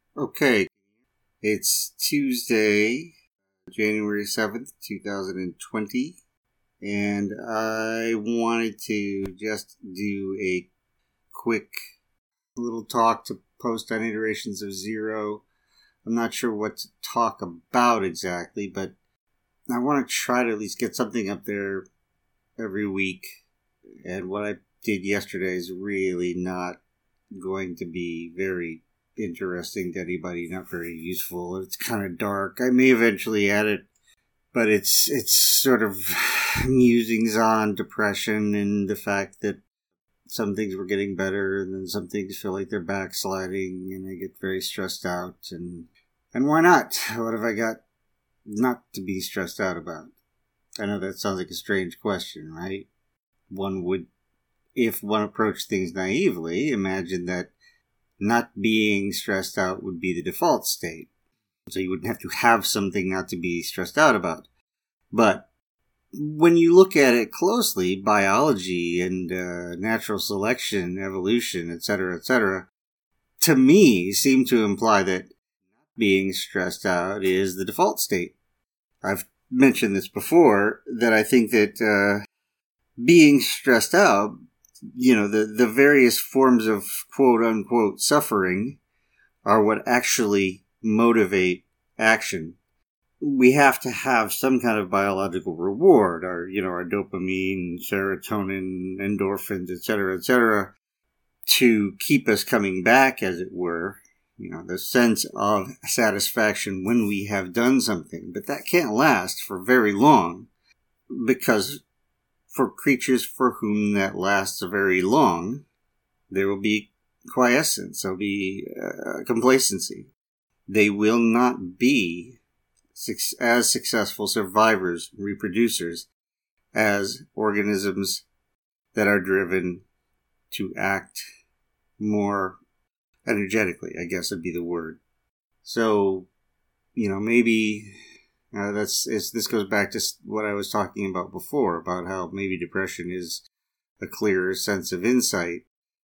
Okay, it's Tuesday, January 7th, 2020, and I wanted to just do a quick little talk to post on Iterations of Zero. I'm not sure what to talk about exactly, but I want to try to at least get something up there every week, and what I did yesterday is really not going to be very interesting to anybody, not very useful. It's kind of dark. I may eventually add it, but it's sort of musings on depression and the fact that some things were getting better and then some things feel like they're backsliding and I get very stressed out and why not? What have I got not to be stressed out about? I know that sounds like a strange question, right? One would, if one approached things naively, imagine that not being stressed out would be the default state. So you wouldn't have to have something not to be stressed out about. But when you look at it closely, biology and natural selection, evolution, etc., to me seem to imply that being stressed out is the default state. I've mentioned this before, that I think that being stressed out, the various forms of quote-unquote suffering are what actually motivate action. We have to have some kind of biological reward, our dopamine, serotonin, endorphins, etc., to keep us coming back, as it were. The sense of satisfaction when we have done something. But that can't last for very long, because for creatures for whom that lasts very long, there will be quiescence, there will be complacency. They will not be as successful survivors, reproducers, as organisms that are driven to act more energetically, I guess would be the word. So, maybe this goes back to what I was talking about before, about how maybe depression is a clearer sense of insight.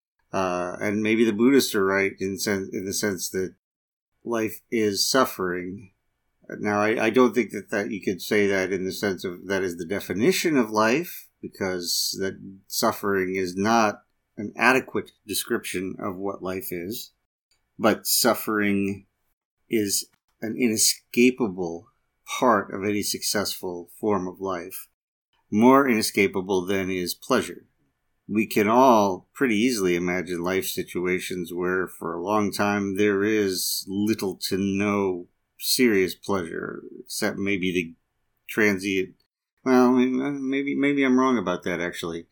And maybe the Buddhists are right in the sense that life is suffering. Now, I don't think that you could say that in the sense of that is the definition of life, because that suffering is not an adequate description of what life is. But suffering is an inescapable part of any successful form of life. More inescapable than is pleasure. We can all pretty easily imagine life situations where for a long time there is little to no serious pleasure, except maybe the transient. Well, maybe I'm wrong about that, actually.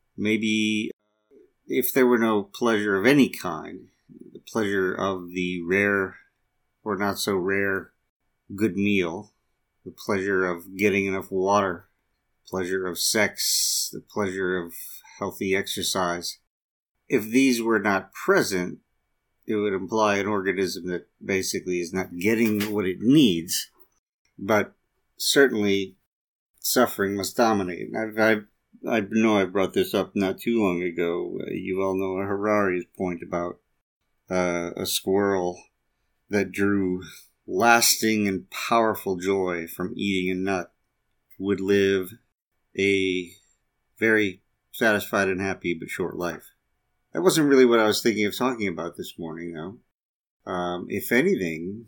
Maybe if there were no pleasure of any kind, the pleasure of the rare or not so rare good meal, the pleasure of getting enough water, pleasure of sex, the pleasure of healthy exercise. If these were not present, it would imply an organism that basically is not getting what it needs. But certainly, suffering must dominate. I know I brought this up not too long ago. You all know Harari's point about a squirrel that drew lasting and powerful joy from eating a nut would live a very satisfied and happy but short life. That wasn't really what I was thinking of talking about this morning, though. If anything,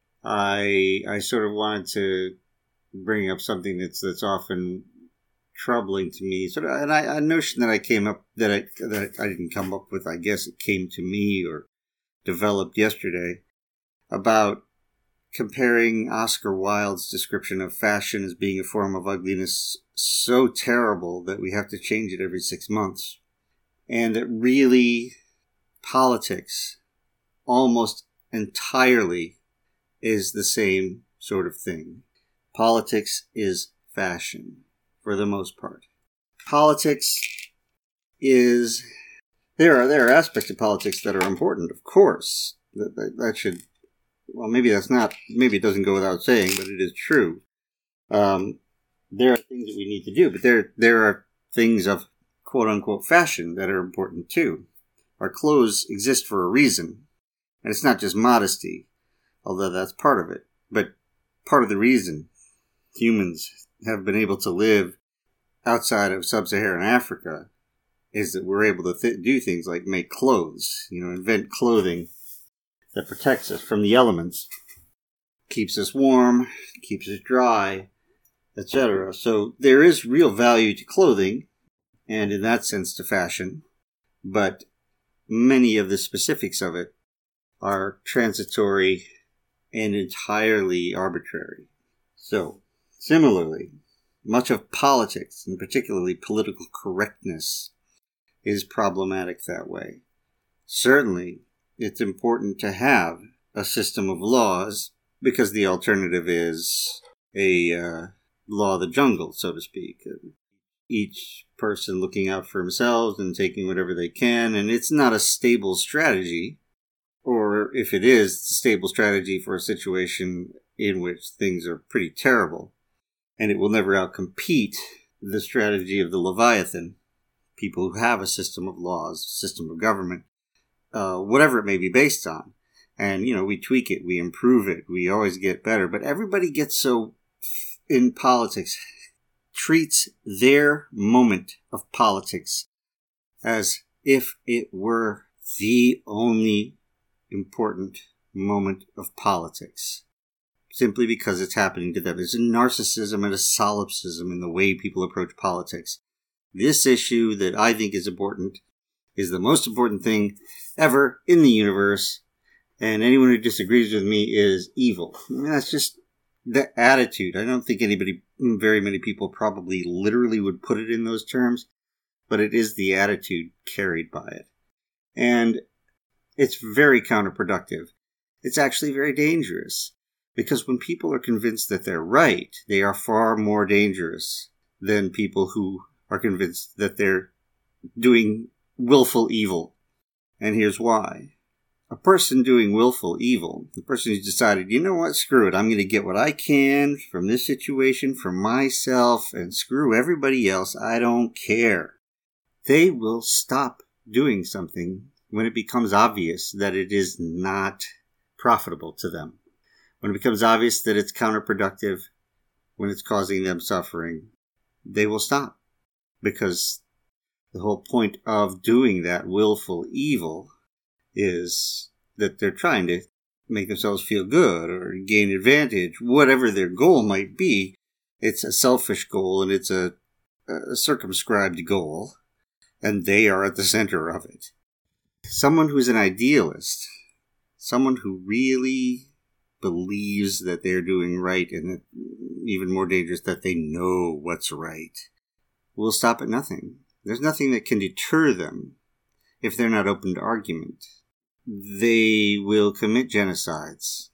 I sort of wanted to bring up something that's often troubling to me. And a notion that I came up that I didn't come up with. I guess it came to me or developed yesterday, about comparing Oscar Wilde's description of fashion as being a form of ugliness so terrible that we have to change it every 6 months. And that really politics almost entirely is the same sort of thing. Politics is fashion, for the most part. Politics is... There are aspects of politics that are important, of course. That should... Well, maybe it doesn't go without saying, but it is true. There are things that we need to do, but there are things of quote-unquote fashion that are important too. Our clothes exist for a reason, and it's not just modesty. although that's part of it. But part of the reason humans have been able to live outside of sub-Saharan Africa is that we're able to do things like make clothes, invent clothing that protects us from the elements, keeps us warm, keeps us dry, etc. So there is real value to clothing, and in that sense to fashion, but many of the specifics of it are transitory and entirely arbitrary. So, similarly, much of politics, and particularly political correctness, is problematic that way. Certainly, it's important to have a system of laws, because the alternative is a law of the jungle, so to speak. Each person looking out for themselves and taking whatever they can, and it's not a stable strategy, or if it is, it's a stable strategy for a situation in which things are pretty terrible, and it will never outcompete the strategy of the Leviathan, people who have a system of laws, system of government, whatever it may be based on. And, we tweak it, we improve it, we always get better, but everybody gets so, in politics, treats their moment of politics as if it were the only important moment of politics, simply because it's happening to them. There's a narcissism and a solipsism in the way people approach politics. This issue that I think is important is the most important thing ever in the universe, and anyone who disagrees with me is evil. That's just the attitude. I don't think very many people probably literally would put it in those terms, but it is the attitude carried by it. And it's very counterproductive. It's actually very dangerous, because when people are convinced that they're right, they are far more dangerous than people who are convinced that they're doing willful evil. And here's why. A person doing willful evil, the person who's decided, screw it, I'm going to get what I can from this situation for myself and screw everybody else, I don't care. They will stop doing something when it becomes obvious that it is not profitable to them. When it becomes obvious that it's counterproductive, when it's causing them suffering, they will stop. Because the whole point of doing that willful evil is that they're trying to make themselves feel good or gain advantage, whatever their goal might be. It's a selfish goal, and it's a circumscribed goal, and they are at the center of it. Someone who's an idealist, someone who really believes that they're doing right, and that, even more dangerous, that they know what's right, will stop at nothing. There's nothing that can deter them if they're not open to argument. They will commit genocides,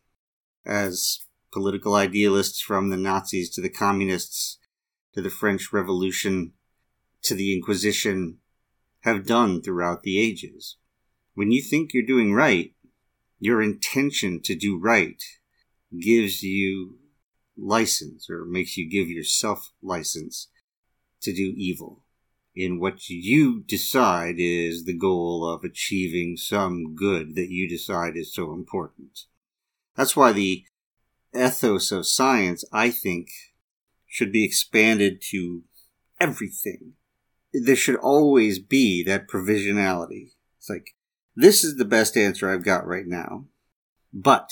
as political idealists from the Nazis to the communists to the French Revolution to the Inquisition have done throughout the ages. When you think you're doing right, your intention to do right gives you license, or makes you give yourself license to do evil in what you decide is the goal of achieving some good that you decide is so important. That's why the ethos of science, I think, should be expanded to everything. There should always be that provisionality. It's like, this is the best answer I've got right now, but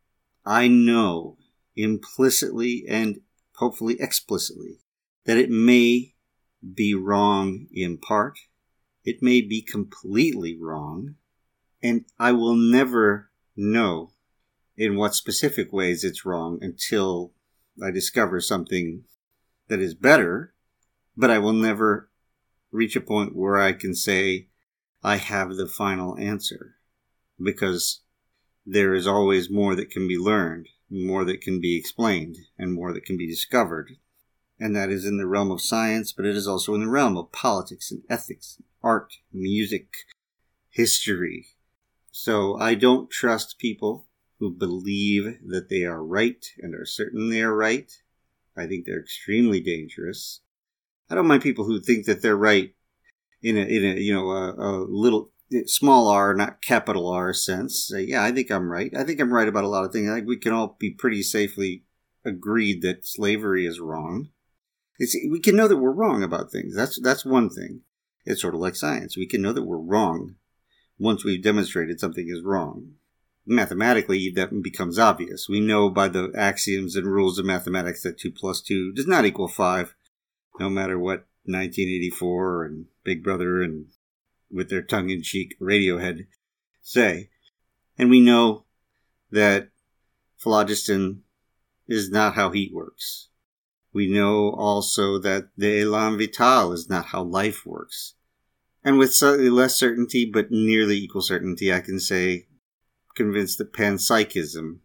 I know implicitly and hopefully explicitly that it may be wrong in part, it may be completely wrong, and I will never know in what specific ways it's wrong until I discover something that is better, but I will never reach a point where I can say I have the final answer, because there is always more that can be learned, more that can be explained, and more that can be discovered. And that is in the realm of science, but it is also in the realm of politics and ethics, art, music, history. So I don't trust people who believe that they are right and are certain they are right. I think they're extremely dangerous. I don't mind people who think that they're right in a little small r, not capital R sense, say, yeah, I think I'm right. I think I'm right about a lot of things. I think we can all be pretty safely agreed that slavery is wrong. We can know that we're wrong about things. That's one thing. It's sort of like science. We can know that we're wrong once we've demonstrated something is wrong. Mathematically, that becomes obvious. We know by the axioms and rules of mathematics that 2 plus 2 does not equal 5, no matter what 1984 and Big Brother and with their tongue-in-cheek Radiohead say. And we know that phlogiston is not how heat works. We know also that the élan vital is not how life works. And with slightly less certainty, but nearly equal certainty, I can say, convinced that panpsychism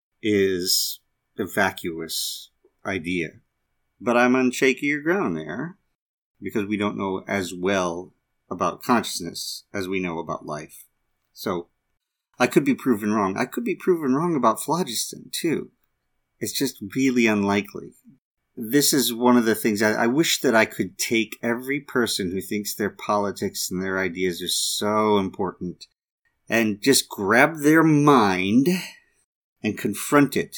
is a vacuous idea. But I'm on shakier ground there, because we don't know as well about consciousness as we know about life. So, I could be proven wrong. I could be proven wrong about phlogiston, too. It's just really unlikely. This is one of the things I wish that I could take every person who thinks their politics and their ideas are so important and just grab their mind and confront it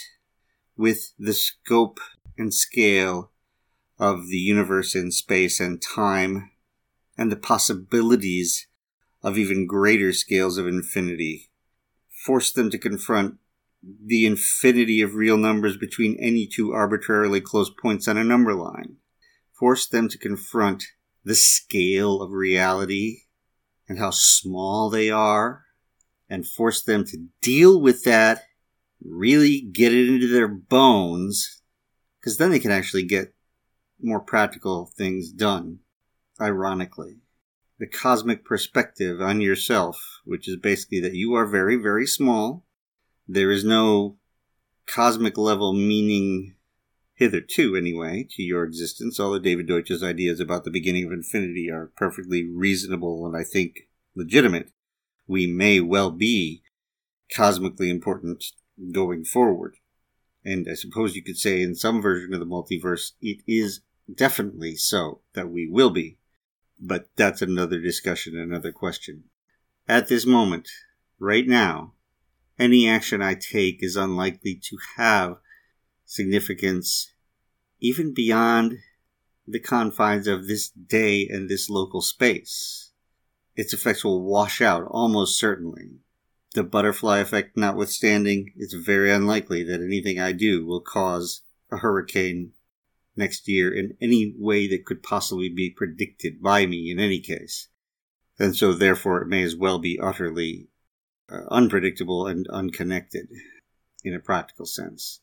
with the scope and scale of the universe and space and time and the possibilities of even greater scales of infinity. Force them to confront the infinity of real numbers between any two arbitrarily close points on a number line. Force them to confront the scale of reality and how small they are, and force them to deal with that, really get it into their bones, because then they can actually get more practical things done, ironically. The cosmic perspective on yourself, which is basically that you are very, very small. There is no cosmic level meaning, hitherto anyway, to your existence. All of David Deutsch's ideas about the beginning of infinity are perfectly reasonable and I think legitimate. We may well be cosmically important going forward. And I suppose you could say in some version of the multiverse, it is definitely so that we will be. But that's another discussion, another question. At this moment, right now, any action I take is unlikely to have significance even beyond the confines of this day and this local space. Its effects will wash out almost certainly. The butterfly effect notwithstanding, it's very unlikely that anything I do will cause a hurricane next year in any way that could possibly be predicted by me in any case. And so therefore it may as well be utterly unpredictable and unconnected in a practical sense.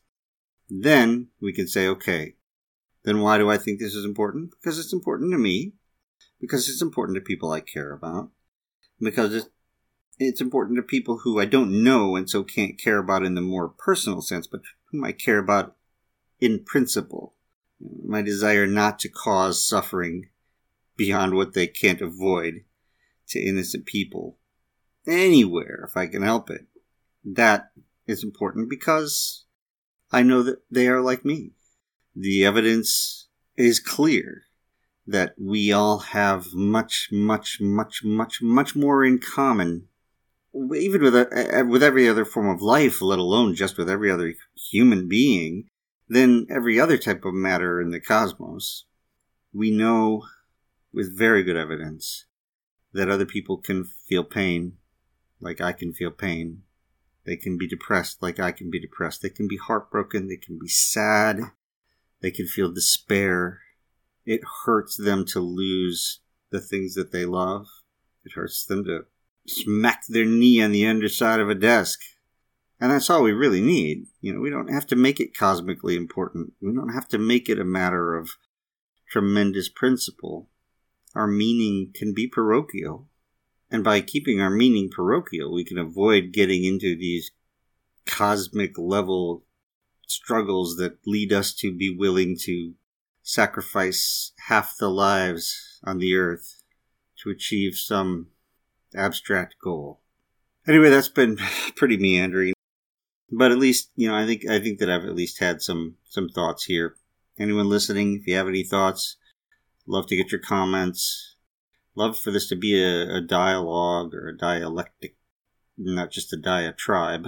Then we can say, okay, then why do I think this is important? Because it's important to me. Because it's important to people I care about. Because it's important to people who I don't know and so can't care about in the more personal sense, but whom I care about in principle. My desire not to cause suffering beyond what they can't avoid to innocent people anywhere, if I can help it. That is important because I know that they are like me. The evidence is clear that we all have much, much, much, much, much more in common, even with every other form of life, let alone just with every other human being, than every other type of matter in the cosmos. We know with very good evidence that other people can feel pain like I can feel pain. They can be depressed like I can be depressed. They can be heartbroken. They can be sad. They can feel despair. It hurts them to lose the things that they love. It hurts them to smack their knee on the underside of a desk. And that's all we really need. We don't have to make it cosmically important. We don't have to make it a matter of tremendous principle. Our meaning can be parochial. And by keeping our meaning parochial, we can avoid getting into these cosmic level struggles that lead us to be willing to sacrifice half the lives on the earth to achieve some abstract goal. Anyway, that's been pretty meandering. But at least, I think that I've at least had some thoughts here. Anyone listening, if you have any thoughts, love to get your comments. love for this to be a dialogue or a dialectic, not just a diatribe.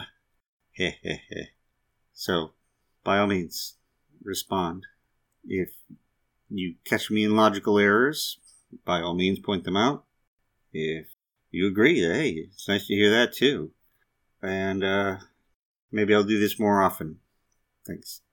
So, by all means, respond. If you catch me in logical errors, by all means, point them out. If you agree, hey, it's nice to hear that too. And maybe I'll do this more often. Thanks.